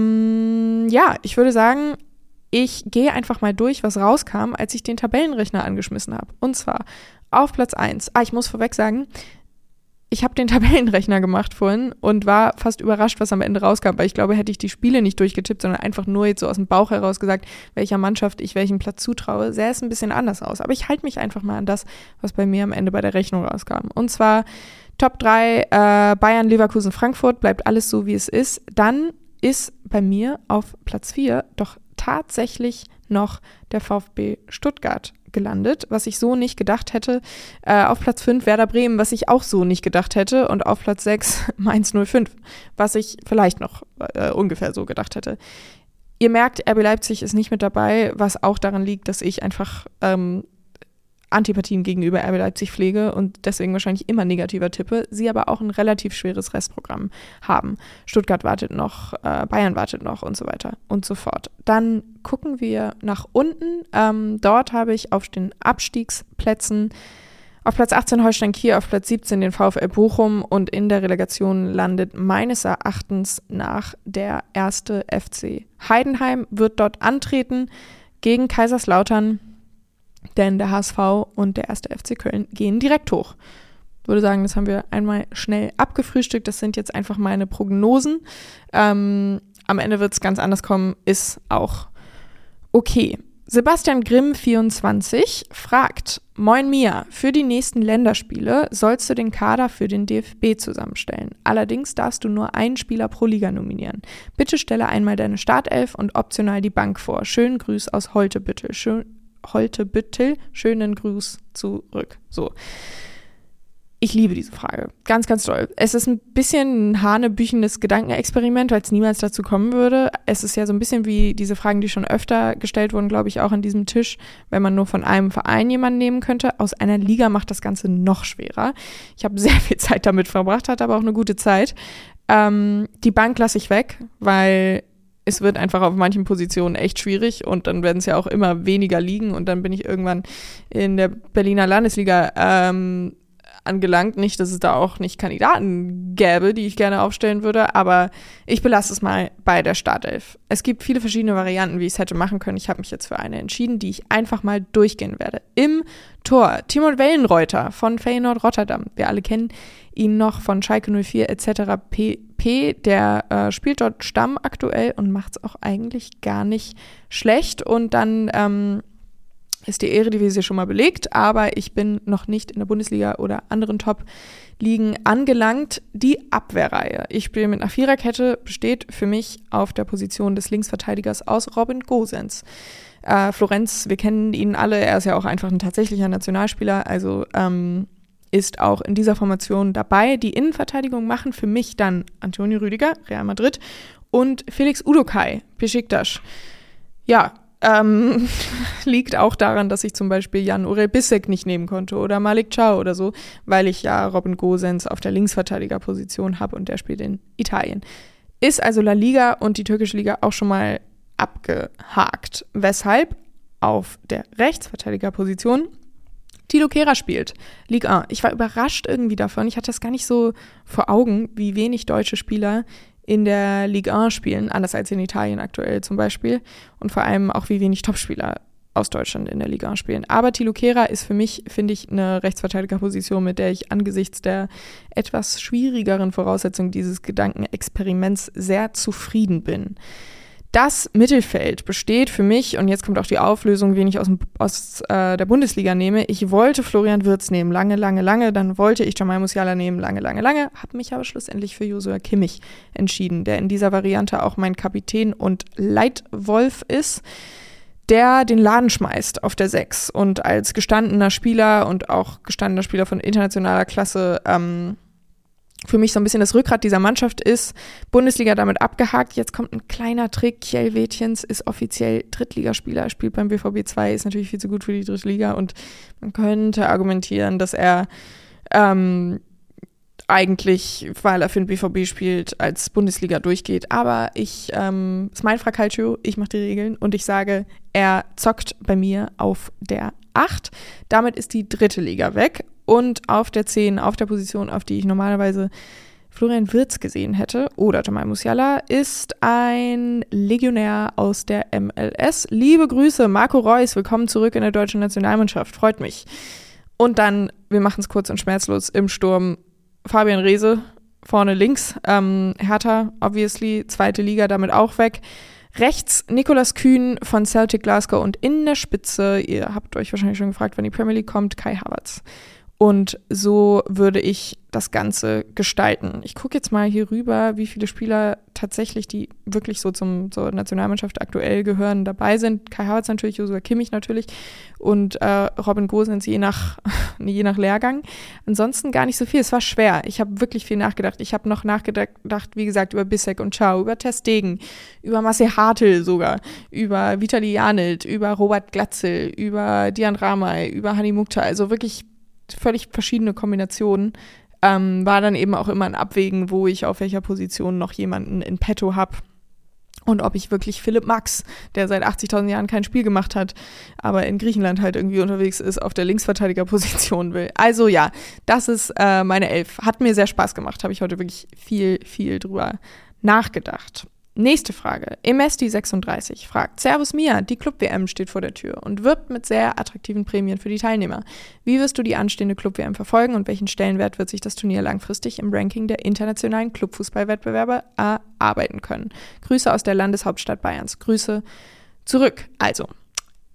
Ja, ich würde sagen, ich gehe einfach mal durch, was rauskam, als ich den Tabellenrechner angeschmissen habe. Und zwar auf Platz 1. Ich muss vorweg sagen, ich habe den Tabellenrechner gemacht vorhin und war fast überrascht, was am Ende rauskam, weil ich glaube, hätte ich die Spiele nicht durchgetippt, sondern einfach nur jetzt so aus dem Bauch heraus gesagt, welcher Mannschaft ich welchen Platz zutraue, sähe es ein bisschen anders aus. Aber ich halte mich einfach mal an das, was bei mir am Ende bei der Rechnung rauskam. Und zwar Top 3, Bayern, Leverkusen, Frankfurt, bleibt alles so, wie es ist. Dann ist bei mir auf Platz 4 doch tatsächlich noch der VfB Stuttgart gelandet, was ich so nicht gedacht hätte. Auf Platz 5 Werder Bremen, was ich auch so nicht gedacht hätte. Und auf Platz 6 Mainz 05, was ich vielleicht noch ungefähr so gedacht hätte. Ihr merkt, RB Leipzig ist nicht mit dabei, was auch daran liegt, dass ich einfach Antipathien gegenüber RB Leipzig pflege und deswegen wahrscheinlich immer negativer tippe, sie aber auch ein relativ schweres Restprogramm haben. Stuttgart wartet noch, Bayern wartet noch und so weiter und so fort. Dann gucken wir nach unten. Dort habe ich auf den Abstiegsplätzen auf Platz 18 Holstein Kiel, auf Platz 17 den VfL Bochum und in der Relegation landet meines Erachtens nach der erste FC Heidenheim, wird dort antreten gegen Kaiserslautern. Denn der HSV und der erste FC Köln gehen direkt hoch. Ich würde sagen, das haben wir einmal schnell abgefrühstückt. Das sind jetzt einfach meine Prognosen. Am Ende wird es ganz anders kommen, ist auch okay. Sebastian Grimm 24 fragt, Moin Mia, für die nächsten Länderspiele sollst du den Kader für den DFB zusammenstellen. Allerdings darfst du nur einen Spieler pro Liga nominieren. Bitte stelle einmal deine Startelf und optional die Bank vor. Schönen Gruß aus Holtebüttel. Schönen Gruß zurück. So. Ich liebe diese Frage. Ganz, ganz toll. Es ist ein bisschen ein hanebüchendes Gedankenexperiment, weil es niemals dazu kommen würde. Es ist ja so ein bisschen wie diese Fragen, die schon öfter gestellt wurden, glaube ich, auch an diesem Tisch, wenn man nur von einem Verein jemanden nehmen könnte. Aus einer Liga macht das Ganze noch schwerer. Ich habe sehr viel Zeit damit verbracht, hatte aber auch eine gute Zeit. Die Bank lasse ich weg, weil es wird einfach auf manchen Positionen echt schwierig und dann werden es ja auch immer weniger Ligen und dann bin ich irgendwann in der Berliner Landesliga angelangt. Nicht, dass es da auch nicht Kandidaten gäbe, die ich gerne aufstellen würde, aber ich belasse es mal bei der Startelf. Es gibt viele verschiedene Varianten, wie ich es hätte machen können. Ich habe mich jetzt für eine entschieden, die ich einfach mal durchgehen werde. Im Tor Timo Wellenreuter von Feyenoord Rotterdam. Wir alle kennen ihn noch von Schalke 04 etc. pp. Der spielt dort Stamm aktuell und macht es auch eigentlich gar nicht schlecht. Und dann ist die Eredivisie schon mal belegt, aber ich bin noch nicht in der Bundesliga oder anderen Top-Ligen angelangt. Die Abwehrreihe. Ich spiele mit einer Viererkette, besteht für mich auf der Position des Linksverteidigers aus Robin Gosens. Florenz, wir kennen ihn alle, er ist ja auch einfach ein tatsächlicher Nationalspieler, also ist auch in dieser Formation dabei. Die Innenverteidigung machen für mich dann Antonio Rüdiger, Real Madrid, und Felix Udokai, Beşiktaş. Ja, liegt auch daran, dass ich zum Beispiel Jan-Orel Bissek nicht nehmen konnte oder Malik Thiaw oder so, weil ich ja Robin Gosens auf der Linksverteidigerposition habe und der spielt in Italien. Ist also La Liga und die türkische Liga auch schon mal abgehakt. Weshalb auf der Rechtsverteidigerposition Thilo Kehrer spielt. Ligue 1. Ich war überrascht irgendwie davon. Ich hatte das gar nicht so vor Augen, wie wenig deutsche Spieler in der Ligue 1 spielen, anders als in Italien aktuell zum Beispiel. Und vor allem auch, wie wenig Topspieler aus Deutschland in der Ligue 1 spielen. Aber Thilo Kehrer ist für mich, finde ich, eine Rechtsverteidigerposition, mit der ich angesichts der etwas schwierigeren Voraussetzungen dieses Gedankenexperiments sehr zufrieden bin. Das Mittelfeld besteht für mich, und jetzt kommt auch die Auflösung, wen ich aus der Bundesliga nehme. Ich wollte Florian Wirtz nehmen, lange. Dann wollte ich Jamal Musiala nehmen, lange. Habe mich aber schlussendlich für Joshua Kimmich entschieden, der in dieser Variante auch mein Kapitän und Leitwolf ist, der den Laden schmeißt auf der 6 und als gestandener Spieler und auch gestandener Spieler von internationaler Klasse für mich so ein bisschen das Rückgrat dieser Mannschaft ist. Bundesliga damit abgehakt. Jetzt kommt ein kleiner Trick. Kjell Wätjens ist offiziell Drittligaspieler, spielt beim BVB 2, ist natürlich viel zu gut für die dritte Liga und man könnte argumentieren, dass er eigentlich, weil er für den BVB spielt, als Bundesliga durchgeht. Aber ist mein Fracalcio, ich mache die Regeln und ich sage, er zockt bei mir auf der 8. Damit ist die dritte Liga weg. Und auf der 10, auf der Position, auf die ich normalerweise Florian Wirtz gesehen hätte, oder Jamal Musiala, ist ein Legionär aus der MLS. Liebe Grüße, Marco Reus, willkommen zurück in der deutschen Nationalmannschaft, freut mich. Und dann, wir machen es kurz und schmerzlos, im Sturm Fabian Reese, vorne links, Hertha, obviously, zweite Liga, damit auch weg. Rechts Nicolas Kühn von Celtic Glasgow und in der Spitze, ihr habt euch wahrscheinlich schon gefragt, wann die Premier League kommt, Kai Havertz. Und so würde ich das Ganze gestalten. Ich gucke jetzt mal hier rüber, wie viele Spieler tatsächlich, die wirklich so zur Nationalmannschaft aktuell gehören, dabei sind. Kai Havertz natürlich, Joshua Kimmich natürlich und Robin Gosens je nach Lehrgang. Ansonsten gar nicht so viel. Es war schwer. Ich habe wirklich viel nachgedacht. Ich habe noch nachgedacht, wie gesagt, über Bissek und Thiaw, über Ter Stegen, über Marcel Hartl sogar, über Vitali Janelt, über Robert Glatzel, über Dian Ramay, über Hani Mukhtar. Also wirklich völlig verschiedene Kombinationen, war dann eben auch immer ein Abwägen, wo ich auf welcher Position noch jemanden in petto habe und ob ich wirklich Philipp Max, der seit 80.000 Jahren kein Spiel gemacht hat, aber in Griechenland halt irgendwie unterwegs ist, auf der Linksverteidigerposition will. Also ja, das ist meine 11. Hat mir sehr Spaß gemacht, habe ich heute wirklich viel drüber nachgedacht. Nächste Frage. Emesti36 fragt, Servus Mia, die Club-WM steht vor der Tür und wirbt mit sehr attraktiven Prämien für die Teilnehmer. Wie wirst du die anstehende Club-WM verfolgen und welchen Stellenwert wird sich das Turnier langfristig im Ranking der internationalen Clubfußballwettbewerbe erarbeiten können? Grüße aus der Landeshauptstadt Bayerns. Grüße zurück. Also,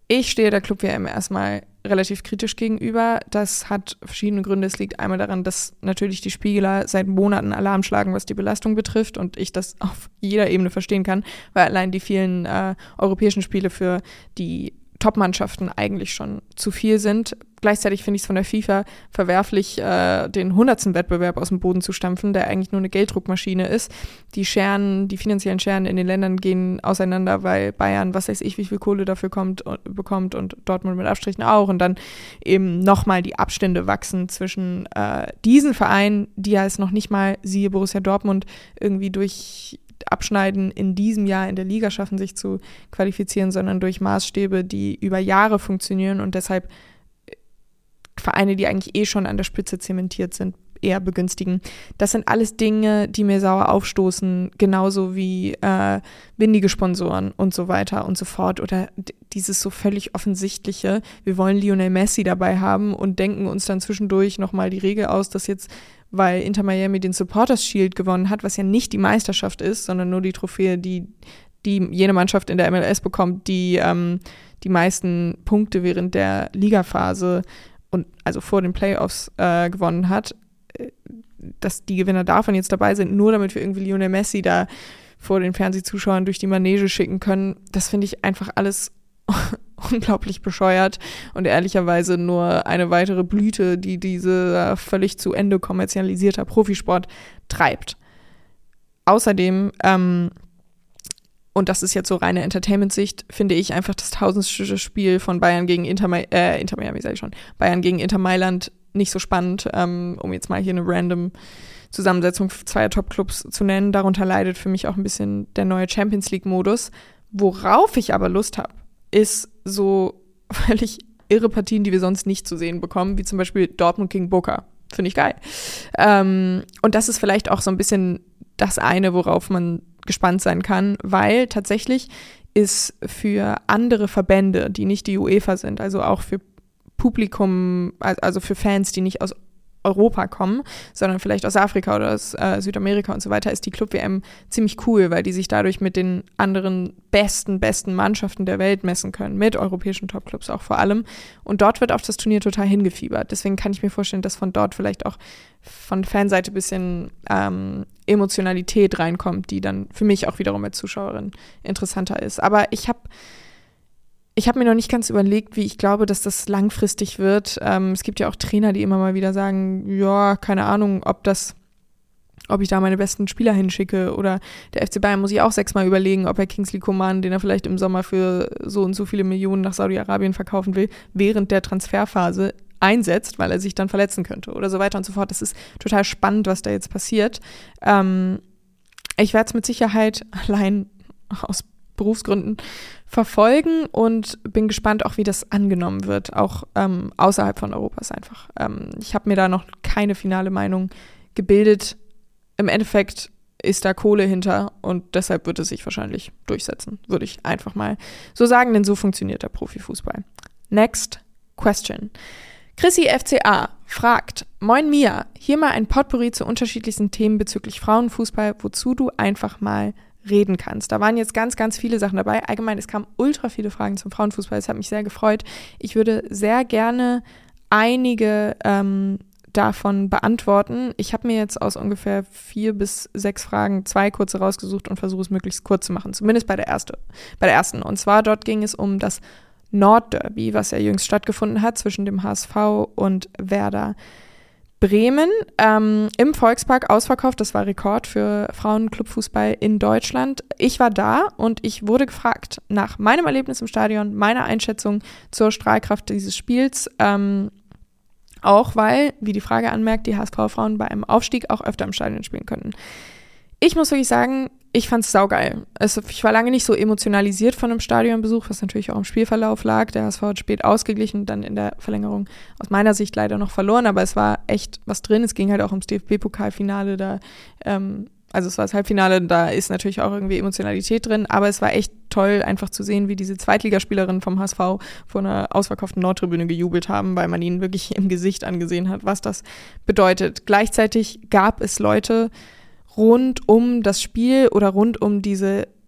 Ich stehe der Club-WM erstmal relativ kritisch gegenüber. Das hat verschiedene Gründe. Es liegt einmal daran, dass natürlich die Spieler seit Monaten Alarm schlagen, was die Belastung betrifft und ich das auf jeder Ebene verstehen kann, weil allein die vielen europäischen Spiele für die Top-Mannschaften eigentlich schon zu viel sind. Gleichzeitig finde ich es von der FIFA verwerflich, den 100. Wettbewerb aus dem Boden zu stampfen, der eigentlich nur eine Gelddruckmaschine ist. Die finanziellen Scheren in den Ländern gehen auseinander, weil Bayern, was weiß ich, wie viel Kohle dafür bekommt und Dortmund mit Abstrichen auch. Und dann eben nochmal die Abstände wachsen zwischen diesen Vereinen, die ja es noch nicht mal, siehe Borussia Dortmund, irgendwie durch Abschneiden in diesem Jahr in der Liga schaffen, sich zu qualifizieren, sondern durch Maßstäbe, die über Jahre funktionieren und deshalb Vereine, die eigentlich eh schon an der Spitze zementiert sind, eher begünstigen. Das sind alles Dinge, die mir sauer aufstoßen, genauso wie windige Sponsoren und so weiter und so fort. Oder dieses so völlig offensichtliche, wir wollen Lionel Messi dabei haben und denken uns dann zwischendurch nochmal die Regel aus, dass jetzt, weil Inter Miami den Supporters Shield gewonnen hat, was ja nicht die Meisterschaft ist, sondern nur die Trophäe, die jene Mannschaft in der MLS bekommt, die die meisten Punkte während der Ligaphase und also vor den Playoffs gewonnen hat, dass die Gewinner davon jetzt dabei sind, nur damit wir irgendwie Lionel Messi da vor den Fernsehzuschauern durch die Manege schicken können, das finde ich einfach alles unglaublich bescheuert und ehrlicherweise nur eine weitere Blüte, die diese völlig zu Ende kommerzialisierter Profisport treibt. Außerdem, und das ist jetzt so reine Entertainment-Sicht, finde ich einfach das 1000. Spiel von Bayern gegen Bayern gegen Inter Mailand nicht so spannend, um jetzt mal hier eine random Zusammensetzung zweier Top-Clubs zu nennen. Darunter leidet für mich auch ein bisschen der neue Champions-League-Modus. Worauf ich aber Lust habe, ist so völlig irre Partien, die wir sonst nicht zu sehen bekommen, wie zum Beispiel Dortmund gegen Boca. Finde ich geil. Und das ist vielleicht auch so ein bisschen das eine, worauf man gespannt sein kann, weil tatsächlich ist für andere Verbände, die nicht die UEFA sind, also auch für Publikum, also für Fans, die nicht aus Europa kommen, sondern vielleicht aus Afrika oder aus Südamerika und so weiter, ist die Club-WM ziemlich cool, weil die sich dadurch mit den anderen besten Mannschaften der Welt messen können, mit europäischen Top-Clubs auch vor allem. Und dort wird auf das Turnier total hingefiebert. Deswegen kann ich mir vorstellen, dass von dort vielleicht auch von Fanseite ein bisschen Emotionalität reinkommt, die dann für mich auch wiederum als Zuschauerin interessanter ist. Aber ich habe mir noch nicht ganz überlegt, wie ich glaube, dass das langfristig wird. Es gibt ja auch Trainer, die immer mal wieder sagen, ja, keine Ahnung, ob ich da meine besten Spieler hinschicke. Oder der FC Bayern muss ich auch 6-mal überlegen, ob er Kingsley Coman, den er vielleicht im Sommer für so und so viele Millionen nach Saudi-Arabien verkaufen will, während der Transferphase einsetzt, weil er sich dann verletzen könnte oder so weiter und so fort. Das ist total spannend, was da jetzt passiert. Ich werde es mit Sicherheit allein aus Berufsgründen verfolgen und bin gespannt auch, wie das angenommen wird, auch außerhalb von Europas einfach. Ich habe mir da noch keine finale Meinung gebildet. Im Endeffekt ist da Kohle hinter und deshalb wird es sich wahrscheinlich durchsetzen, würde ich einfach mal so sagen, denn so funktioniert der Profifußball. Next question. Chrissy FCA fragt, Moin Mia, hier mal ein Potpourri zu unterschiedlichsten Themen bezüglich Frauenfußball, wozu du einfach mal reden kannst. Da waren jetzt ganz, ganz viele Sachen dabei. Allgemein, es kamen ultra viele Fragen zum Frauenfußball. Das hat mich sehr gefreut. Ich würde sehr gerne einige davon beantworten. Ich habe mir jetzt aus ungefähr 4 bis 6 Fragen 2 kurze rausgesucht und versuche es möglichst kurz zu machen. Zumindest bei der ersten. Und zwar dort ging es um das Nordderby, was ja jüngst stattgefunden hat zwischen dem HSV und Werder Bremen im Volkspark ausverkauft. Das war Rekord für Frauenclubfußball in Deutschland. Ich war da und ich wurde gefragt nach meinem Erlebnis im Stadion, meiner Einschätzung zur Strahlkraft dieses Spiels. Auch weil, wie die Frage anmerkt, die HSV-Frauen bei einem Aufstieg auch öfter im Stadion spielen könnten. Ich muss wirklich sagen, ich fand's saugeil. Ich war lange nicht so emotionalisiert von einem Stadionbesuch, was natürlich auch im Spielverlauf lag. Der HSV hat spät ausgeglichen, dann in der Verlängerung aus meiner Sicht leider noch verloren, aber es war echt was drin. Es ging halt auch ums DFB-Pokalfinale, also es war das Halbfinale, da ist natürlich auch irgendwie Emotionalität drin, aber es war echt toll, einfach zu sehen, wie diese Zweitligaspielerinnen vom HSV vor einer ausverkauften Nordtribüne gejubelt haben, weil man ihnen wirklich im Gesicht angesehen hat, was das bedeutet. Gleichzeitig gab es Leute rund um das Spiel oder rund um diese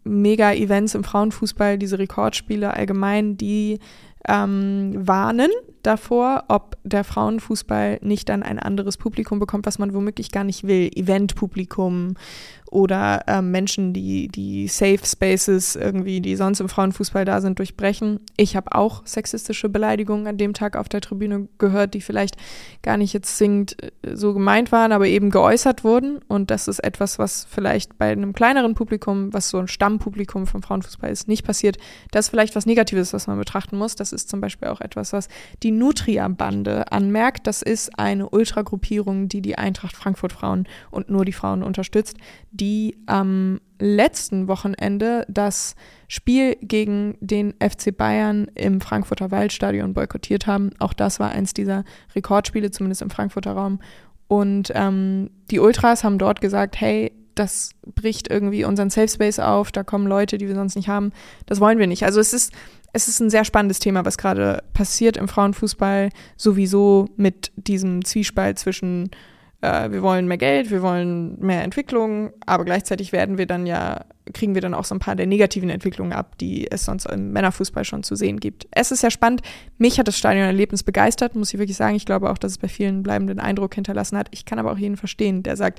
Mega-Events im Frauenfußball, diese Rekordspiele allgemein, die warnen davor, ob der Frauenfußball nicht dann ein anderes Publikum bekommt, was man womöglich gar nicht will. Eventpublikum oder Menschen, die Safe Spaces irgendwie, die sonst im Frauenfußball da sind, durchbrechen. Ich habe auch sexistische Beleidigungen an dem Tag auf der Tribüne gehört, die vielleicht gar nicht jetzt zwingend so gemeint waren, aber eben geäußert wurden. Und das ist etwas, was vielleicht bei einem kleineren Publikum, was so ein Stammpublikum vom Frauenfußball ist, nicht passiert. Das ist vielleicht was Negatives, was man betrachten muss. Das ist zum Beispiel auch etwas, was die Nutria-Bande anmerkt. Das ist eine Ultragruppierung, die Eintracht Frankfurt-Frauen und nur die Frauen unterstützt, die am letzten Wochenende das Spiel gegen den FC Bayern im Frankfurter Waldstadion boykottiert haben. Auch das war eins dieser Rekordspiele, zumindest im Frankfurter Raum. Und die Ultras haben dort gesagt, hey, das bricht irgendwie unseren Safe Space auf, da kommen Leute, die wir sonst nicht haben. Das wollen wir nicht. Also es ist ein sehr spannendes Thema, was gerade passiert im Frauenfußball, sowieso mit diesem Zwiespalt zwischen wir wollen mehr Geld, wir wollen mehr Entwicklung, aber gleichzeitig kriegen wir dann auch so ein paar der negativen Entwicklungen ab, die es sonst im Männerfußball schon zu sehen gibt. Es ist sehr spannend. Mich hat das Stadionerlebnis begeistert, muss ich wirklich sagen. Ich glaube auch, dass es bei vielen bleibenden Eindruck hinterlassen hat. Ich kann aber auch jeden verstehen, der sagt,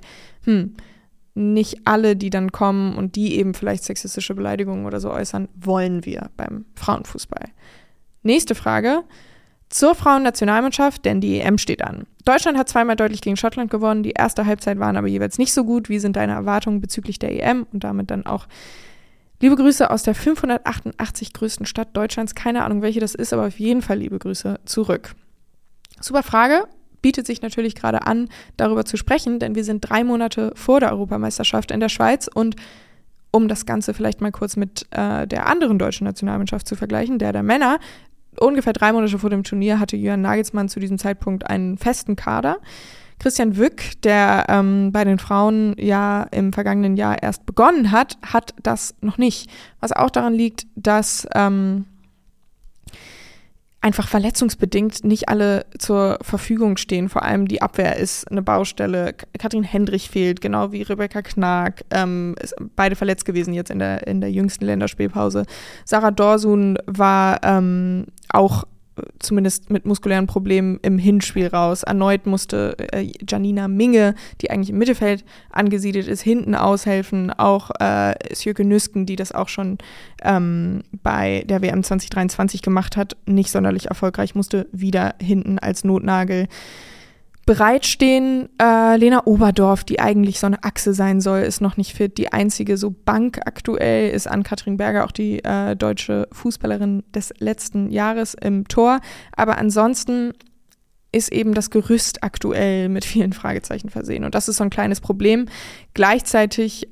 nicht alle, die dann kommen und die eben vielleicht sexistische Beleidigungen oder so äußern, wollen wir beim Frauenfußball. Nächste Frage. Zur Frauennationalmannschaft, denn die EM steht an. Deutschland hat zweimal deutlich gegen Schottland gewonnen. Die erste Halbzeit waren aber jeweils nicht so gut. Wie sind deine Erwartungen bezüglich der EM? Und damit dann auch liebe Grüße aus der 588 größten Stadt Deutschlands. Keine Ahnung, welche das ist, aber auf jeden Fall liebe Grüße zurück. Super Frage. Bietet sich natürlich gerade an, darüber zu sprechen, denn wir sind 3 Monate vor der Europameisterschaft in der Schweiz und um das Ganze vielleicht mal kurz mit der anderen deutschen Nationalmannschaft zu vergleichen, der Männer, ungefähr 3 Monate vor dem Turnier hatte Julian Nagelsmann zu diesem Zeitpunkt einen festen Kader. Christian Wück, der bei den Frauen ja im vergangenen Jahr erst begonnen hat, hat das noch nicht. Was auch daran liegt, dass einfach verletzungsbedingt nicht alle zur Verfügung stehen. Vor allem die Abwehr ist eine Baustelle. Katrin Hendrich fehlt, genau wie Rebecca Knag. Ist beide verletzt gewesen jetzt in der jüngsten Länderspielpause. Sarah Dorsun war auch zumindest mit muskulären Problemen im Hinspiel raus. Erneut musste Janina Minge, die eigentlich im Mittelfeld angesiedelt ist, hinten aushelfen. Auch Sjöke Nüsken, die das auch schon bei der WM 2023 gemacht hat, nicht sonderlich erfolgreich, musste wieder hinten als Notnagel bereitstehen. Lena Oberdorf, die eigentlich so eine Achse sein soll, ist noch nicht fit. Die einzige so Bank aktuell ist Ann-Kathrin Berger, auch die deutsche Fußballerin des letzten Jahres im Tor. Aber ansonsten ist eben das Gerüst aktuell mit vielen Fragezeichen versehen. Und das ist so ein kleines Problem. Gleichzeitig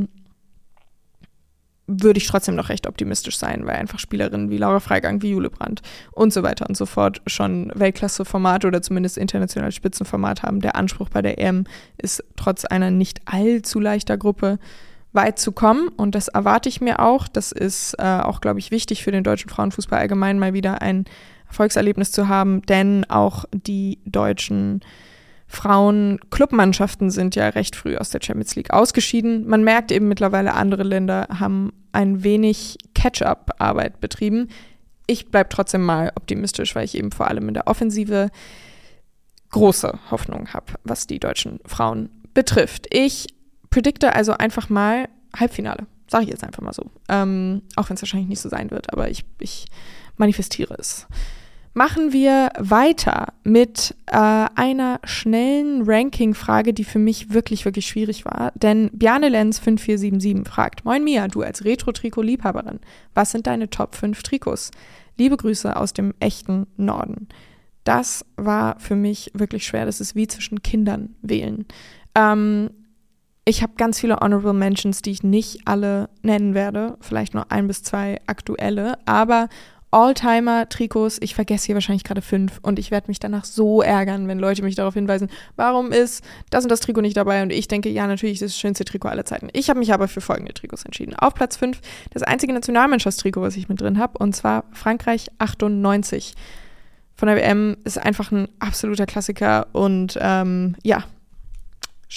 würde ich trotzdem noch recht optimistisch sein, weil einfach Spielerinnen wie Laura Freigang, wie Jule Brandt und so weiter und so fort schon Weltklasse-Format oder zumindest internationales Spitzenformat haben. Der Anspruch bei der EM ist trotz einer nicht allzu leichter Gruppe weit zu kommen und das erwarte ich mir auch. Das ist auch, glaube ich, wichtig für den deutschen Frauenfußball allgemein mal wieder ein Erfolgserlebnis zu haben, denn auch die deutschen Frauen-Clubmannschaften sind ja recht früh aus der Champions League ausgeschieden. Man merkt eben mittlerweile, andere Länder haben ein wenig Catch-up-Arbeit betrieben. Ich bleibe trotzdem mal optimistisch, weil ich eben vor allem in der Offensive große Hoffnung habe, was die deutschen Frauen betrifft. Ich predikte also einfach mal Halbfinale. Sage ich jetzt einfach mal so. Auch wenn es wahrscheinlich nicht so sein wird, aber ich manifestiere es. Machen wir weiter mit einer schnellen Ranking-Frage, die für mich wirklich, wirklich schwierig war. Denn Bjarne Lenz 5477 fragt: Moin Mia, du als Retro-Trikot-Liebhaberin, was sind deine Top 5 Trikots? Liebe Grüße aus dem echten Norden. Das war für mich wirklich schwer. Das ist wie zwischen Kindern wählen. Ich habe ganz viele Honorable Mentions, die ich nicht alle nennen werde. Vielleicht nur 1 bis 2 aktuelle, aber Alltimer-Trikots, ich vergesse hier wahrscheinlich gerade 5 und ich werde mich danach so ärgern, wenn Leute mich darauf hinweisen, warum ist das und das Trikot nicht dabei? Und ich denke, ja, natürlich ist das schönste Trikot aller Zeiten. Ich habe mich aber für folgende Trikots entschieden. Auf Platz 5 das einzige Nationalmannschaftstrikot, was ich mit drin habe, und zwar Frankreich 98. Von der WM ist einfach ein absoluter Klassiker und ja,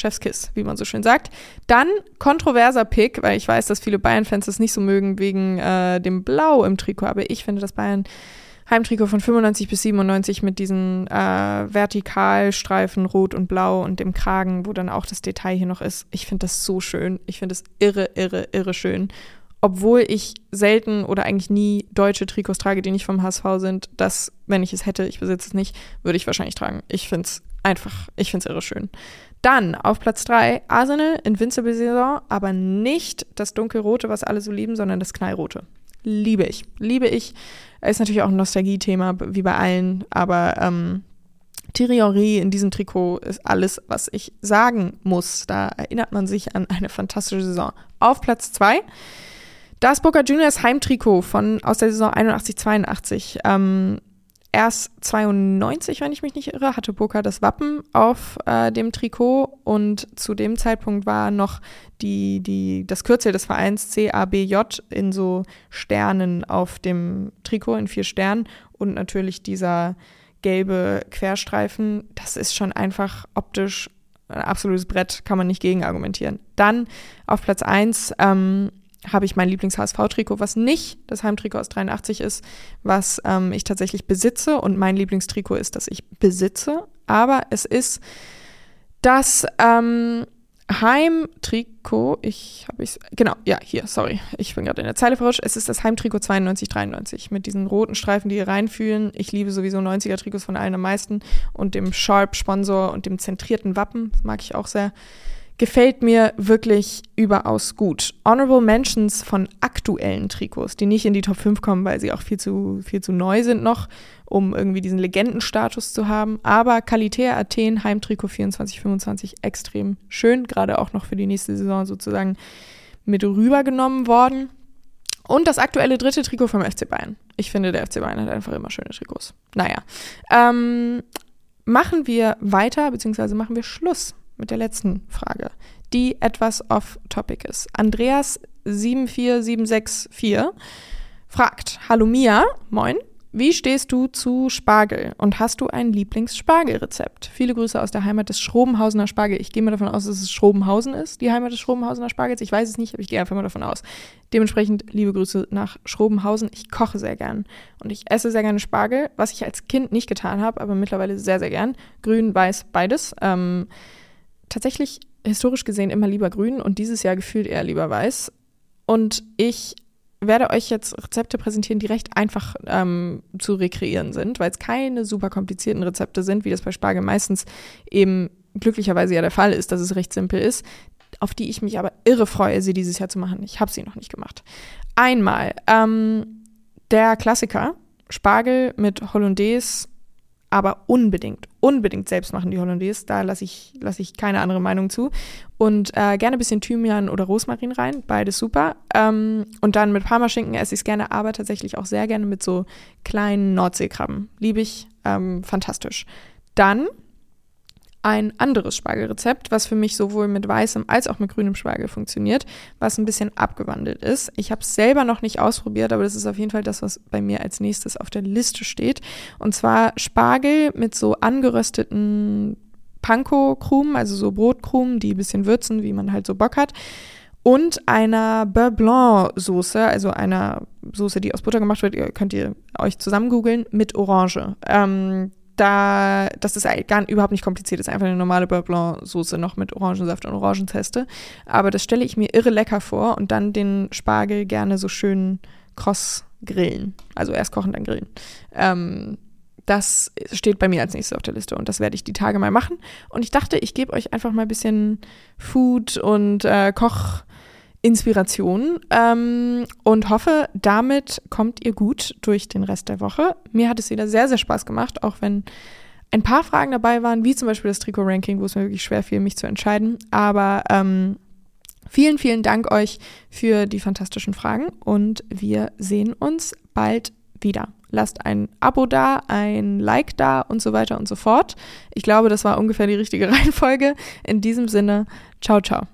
Chefskiss, wie man so schön sagt. Dann kontroverser Pick, weil ich weiß, dass viele Bayern-Fans das nicht so mögen wegen dem Blau im Trikot, aber ich finde das Bayern Heimtrikot von 95 bis 97 mit diesen Vertikalstreifen rot und blau und dem Kragen, wo dann auch das Detail hier noch ist. Ich finde das so schön. Ich finde es irre schön. Obwohl ich selten oder eigentlich nie deutsche Trikots trage, die nicht vom HSV sind. Das, wenn ich es hätte, ich besitze es nicht, würde ich wahrscheinlich tragen. Ich finde es irre schön. Dann auf Platz 3 Arsenal, Invincible-Saison, aber nicht das dunkelrote, was alle so lieben, sondern das knallrote. Liebe ich. Ist natürlich auch ein Nostalgie-Thema, wie bei allen, aber Thierry Henry in diesem Trikot ist alles, was ich sagen muss. Da erinnert man sich an eine fantastische Saison. Auf Platz 2 das Boca Juniors Heimtrikot aus der Saison 81-82. Erst 92, wenn ich mich nicht irre, hatte Boca das Wappen auf dem Trikot und zu dem Zeitpunkt war noch das Kürzel des Vereins CABJ in so Sternen auf dem Trikot, in 4 Sternen und natürlich dieser gelbe Querstreifen. Das ist schon einfach optisch ein absolutes Brett, kann man nicht gegen argumentieren. Dann auf Platz 1 habe ich mein Lieblings-HSV-Trikot, was nicht das Heimtrikot aus 83 ist, was ich tatsächlich besitze. Und mein Lieblingstrikot ist, das ich besitze. Aber es ist das Heimtrikot, ich bin gerade in der Zeile verrutscht. Es ist das Heimtrikot 92-93 mit diesen roten Streifen, die hier reinfühlen. Ich liebe sowieso 90er-Trikots von allen am meisten und dem Sharp-Sponsor und dem zentrierten Wappen, das mag ich auch sehr. Gefällt mir wirklich überaus gut. Honorable Mentions von aktuellen Trikots, die nicht in die Top 5 kommen, weil sie auch viel zu neu sind noch, um irgendwie diesen Legendenstatus zu haben. Aber Qualität Athen, Heimtrikot 24-25, extrem schön, gerade auch noch für die nächste Saison sozusagen mit rübergenommen worden. Und das aktuelle 3. Trikot vom FC Bayern. Ich finde, der FC Bayern hat einfach immer schöne Trikots. Naja, machen wir weiter, beziehungsweise machen wir Schluss mit der letzten Frage, die etwas off-topic ist. Andreas 74764 fragt, hallo Mia, moin, wie stehst du zu Spargel und hast du ein Lieblings-Spargelrezept? Viele Grüße aus der Heimat des Schrobenhausener Spargel. Ich gehe mal davon aus, dass es Schrobenhausen ist, die Heimat des Schrobenhausener Spargels. Ich weiß es nicht, aber ich gehe einfach mal davon aus. Dementsprechend liebe Grüße nach Schrobenhausen. Ich koche sehr gern und ich esse sehr gerne Spargel, was ich als Kind nicht getan habe, aber mittlerweile sehr, sehr gern. Grün, weiß, beides. Tatsächlich historisch gesehen immer lieber grün und dieses Jahr gefühlt eher lieber weiß. Und ich werde euch jetzt Rezepte präsentieren, die recht einfach zu rekreieren sind, weil es keine super komplizierten Rezepte sind, wie das bei Spargel meistens eben glücklicherweise ja der Fall ist, dass es recht simpel ist, auf die ich mich aber irre freue, sie dieses Jahr zu machen. Ich habe sie noch nicht gemacht. Einmal der Klassiker, Spargel mit Hollandaise, aber unbedingt selbst machen die Hollandaise. Da lasse ich keine andere Meinung zu. Und gerne ein bisschen Thymian oder Rosmarin rein, beides super. Und dann mit Parmaschinken esse ich es gerne, aber tatsächlich auch sehr gerne mit so kleinen Nordseekrabben. Liebe ich, fantastisch. Dann ein anderes Spargelrezept, was für mich sowohl mit weißem als auch mit grünem Spargel funktioniert, was ein bisschen abgewandelt ist. Ich habe es selber noch nicht ausprobiert, aber das ist auf jeden Fall das, was bei mir als nächstes auf der Liste steht. Und zwar Spargel mit so angerösteten Panko-Krumen, also so Brotkrumen, die ein bisschen würzen, wie man halt so Bock hat. Und einer Beurre Blanc-Soße, also einer Soße, die aus Butter gemacht wird, könnt ihr euch zusammen googeln, mit Orange. Das ist überhaupt nicht kompliziert, das ist einfach eine normale Beurre Blanc Soße noch mit Orangensaft und Orangenzeste. Aber das stelle ich mir irre lecker vor und dann den Spargel gerne so schön kross grillen. Also erst kochen, dann grillen. Das steht bei mir als nächstes auf der Liste und das werde ich die Tage mal machen. Und ich dachte, ich gebe euch einfach mal ein bisschen Food und Inspiration und hoffe, damit kommt ihr gut durch den Rest der Woche. Mir hat es wieder sehr, sehr Spaß gemacht, auch wenn ein paar Fragen dabei waren, wie zum Beispiel das Trikot-Ranking, wo es mir wirklich schwer fiel, mich zu entscheiden. Aber vielen, vielen Dank euch für die fantastischen Fragen und wir sehen uns bald wieder. Lasst ein Abo da, ein Like da und so weiter und so fort. Ich glaube, das war ungefähr die richtige Reihenfolge. In diesem Sinne, ciao, ciao.